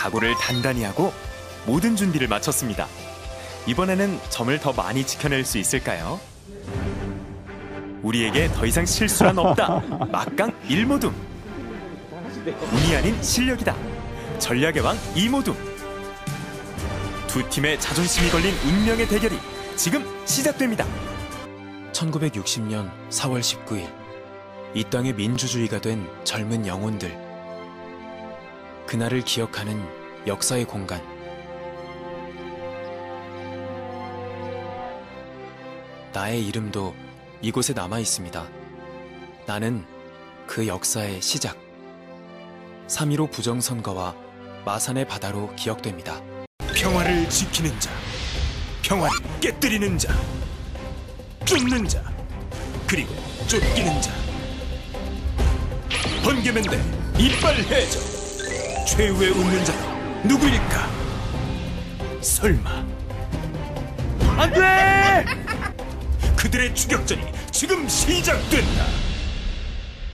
각오를 단단히 하고 모든 준비를 마쳤습니다. 이번에는 점을 더 많이 지켜낼 수 있을까요? 우리에게 더 이상 실수란 없다. 막강 일모둠. 운이 아닌 실력이다. 전략의 왕 이모둠. 두 팀의 자존심이 걸린 운명의 대결이 지금 시작됩니다. 1960년 4월 19일 이 땅의 민주주의가 된 젊은 영혼들. 그날을 기억하는 역사의 공간. 나의 이름도 이곳에 남아 있습니다. 나는 그 역사의 시작. 3.15 부정선거와 마산의 바다로 기억됩니다. 평화를 지키는 자, 평화를 깨뜨리는 자, 쫓는 자, 그리고 쫓기는 자. 번개맨대 이빨 해적. 최후의 웃는 자는 누구일까? 설마 안 돼! 그들의 추격전이 지금 시작된다.